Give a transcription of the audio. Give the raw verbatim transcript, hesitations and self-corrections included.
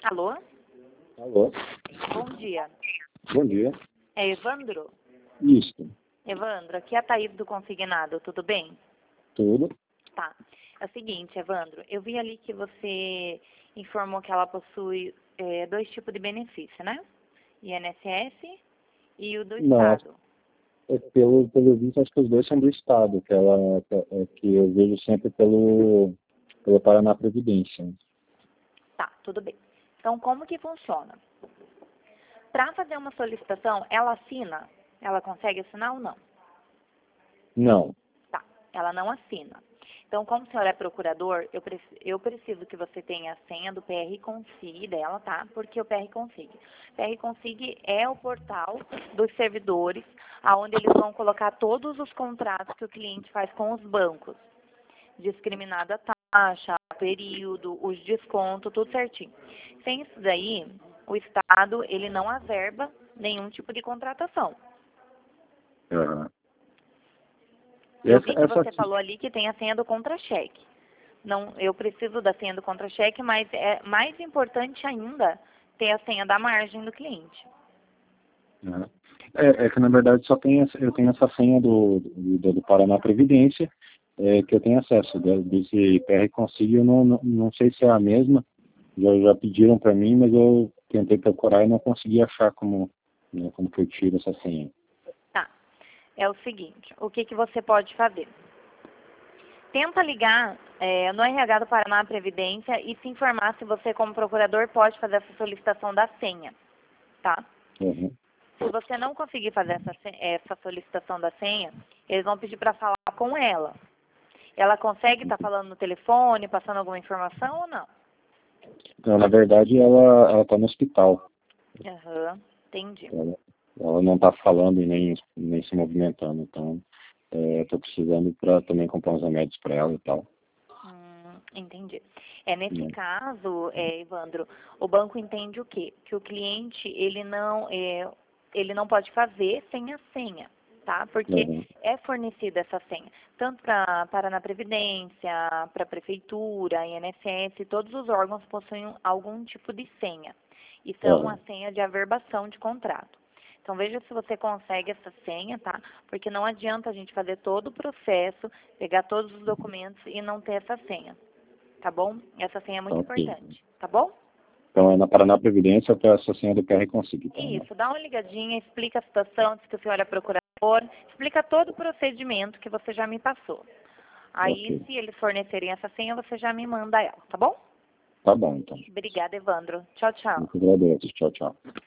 Alô? Alô? Bom dia. Bom dia. É Evandro? Isso. Evandro, aqui é a Thaís do Consignado, tudo bem? Tudo? Tá. É o seguinte, Evandro, eu vi ali que você informou que ela possui é, dois tipos de benefício, né? I N S S e o do Não, Estado. é pelo, pelo visto, acho que os dois são do Estado, que, ela, que, é, que eu vejo sempre pelo, pelo Paraná Previdência. Tá, tudo bem. Então, como que funciona? Para fazer uma solicitação, ela assina? Ela consegue assinar ou não? Não. Tá, ela não assina. Então, como o senhor é procurador, eu, preci eu preciso que você tenha a senha do P R Consig dela, tá? Porque o P R Consig. P R Consig é o portal dos servidores, aonde eles vão colocar todos os contratos que o cliente faz com os bancos. Discriminada taxa, período, os descontos, tudo certinho. Sem isso daí, o Estado, ele não averba nenhum tipo de contratação. Uhum. Eu Essa, vi que essa você aqui, falou ali que tem a senha do contra-cheque. Não, eu preciso da senha do contra-cheque, mas é mais importante ainda ter a senha da margem do cliente. uhum. é, é que na verdade só tem essa, eu tenho essa senha do, do, do Paraná Previdência, é, que eu tenho acesso. Desse P R Consig, eu não, não, não sei se é a mesma, já, já pediram para mim, mas eu tentei procurar e não consegui achar como, né, como que eu tiro essa senha. Tá. É o seguinte, o que, que você pode fazer? Tenta ligar é, no R H do Paraná Previdência e se informar se você, como procurador, pode fazer essa solicitação da senha, tá? Uhum. Se você não conseguir fazer essa, essa solicitação da senha, eles vão pedir para falar com ela. Ela consegue estar falando no telefone, passando alguma informação ou não? Então, na verdade, ela ela está no hospital. Aham, entendi. Ela, ela não está falando e nem, nem se movimentando. Então, estou precisando para também comprar uns remédios para ela e tal. Hum, entendi. É, nesse Né? caso, é, Evandro, o banco entende o quê? Que o cliente, ele não, é, ele não pode fazer sem a senha, tá? Porque Uhum. é fornecida essa senha, tanto para Paraná Previdência, para a Prefeitura, I N S S, todos os órgãos possuem algum tipo de senha. E são a Uhum. senha de averbação de contrato. Então, veja se você consegue essa senha, tá? Porque não adianta a gente fazer todo o processo, pegar todos os documentos e não ter essa senha, tá bom? Essa senha é muito Ok. importante, tá bom? Então, é na Paraná Previdência, eu peço a senha do P R Consig. Então, né? Isso, dá uma ligadinha, explica a situação, diz que o senhor é procurador, explica todo o procedimento que você já me passou. Aí, Ok. se eles fornecerem essa senha, você já me manda ela, tá bom? Tá bom, então. Obrigada, Evandro. Tchau, tchau. Muito agradeço. Tchau, tchau.